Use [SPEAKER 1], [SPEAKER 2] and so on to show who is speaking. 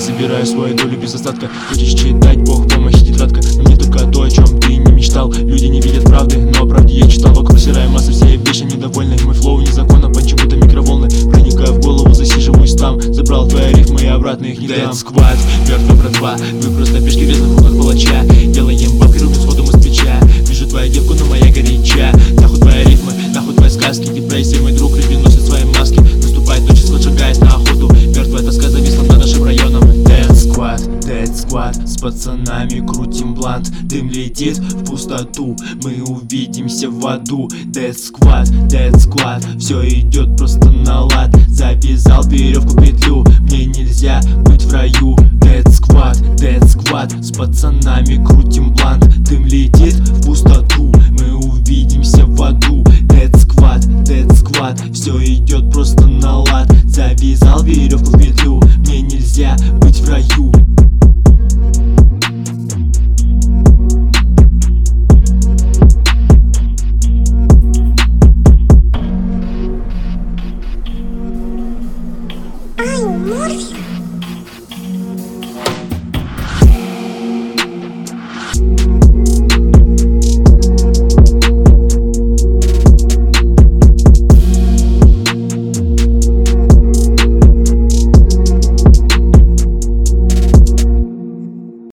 [SPEAKER 1] собираю свою долю без остатка. Хочешь читать, Бог помощи, тетрадка. Но мне только то, о чем ты не мечтал. Люди не видят правды, но о правде я читал. Вокруг серая масса, все вечно недовольны. Мой флоу незаконно, панчи будто микроволны. Проникаю в голову, засиживаюсь там. Забрал твои рифмы и обратно их не дам. Dead Squad, мертвая братва. Вы просто пешки в грязных руках палача. Делаем бабки, рубим сходом из плеча. Вижу твою девку, но моя горяча. Нахуй твои рифмы, нахуй твои сказки. Депрессия, мой друг, люди носят свои маски. Наступает ночь, исход шагает на охоту. Мертвая тоска зависла над нашим районом. Dead Squad, с пацанами крутим блант. Дым летит в пустоту, мы увидимся в аду. Dead Squad, все идет просто на лад. Завязал веревку петлю, мне нельзя быть в раю. Dead Squad, с пацанами крутим блант. Дым летит в пустоту, мы увидимся в аду. Dead Squad, все идет просто на лад. Завязал веревку в петлю, мне нельзя быть в раю.